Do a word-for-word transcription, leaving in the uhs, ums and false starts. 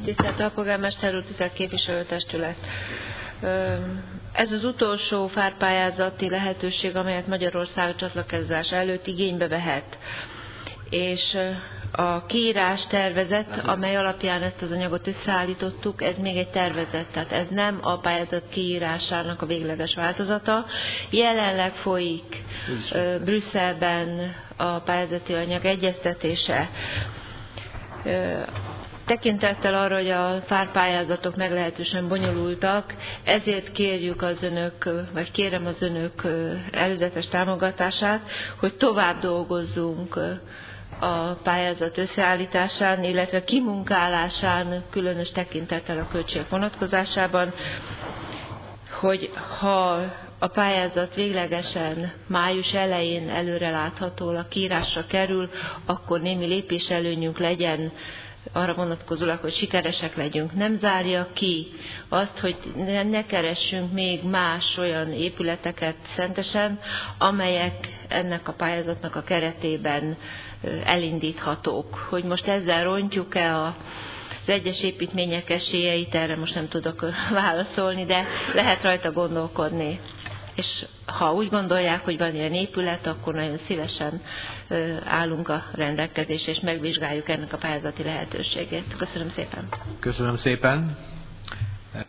Tisztelt Alpolgármester úr, tisztelt képviselőtestület! Ez az utolsó fárpályázati lehetőség, amelyet Magyarország csatlakozás előtt igénybe vehet. És a kiírás tervezet, amely alapján ezt az anyagot összeállítottuk, ez még egy tervezet, tehát ez nem a pályázat kiírásának a végleges változata. Jelenleg folyik Brüsszelben a pályázati anyag egyeztetése. Tekintettel arra, hogy a fárpályázatok meglehetősen bonyolultak, ezért kérjük az önök, vagy kérem az önök előzetes támogatását, hogy tovább dolgozzunk a pályázat összeállításán, illetve kimunkálásán, különös tekintettel a költségek vonatkozásában, hogy ha a pályázat véglegesen május elején előreláthatólag kiírásra kerül, akkor némi lépéselőnyünk legyen arra vonatkozólag, hogy sikeresek legyünk. Nem zárja ki azt, hogy ne keressünk még más olyan épületeket Szentesen, amelyek ennek a pályázatnak a keretében elindíthatók. Hogy most ezzel rontjuk-e a az egyes építmények esélyeit, erre most nem tudok válaszolni, de lehet rajta gondolkodni. És ha úgy gondolják, hogy van ilyen épület, akkor nagyon szívesen állunk a rendelkezésre, és megvizsgáljuk ennek a pályázati lehetőségét. Köszönöm szépen. Köszönöm szépen.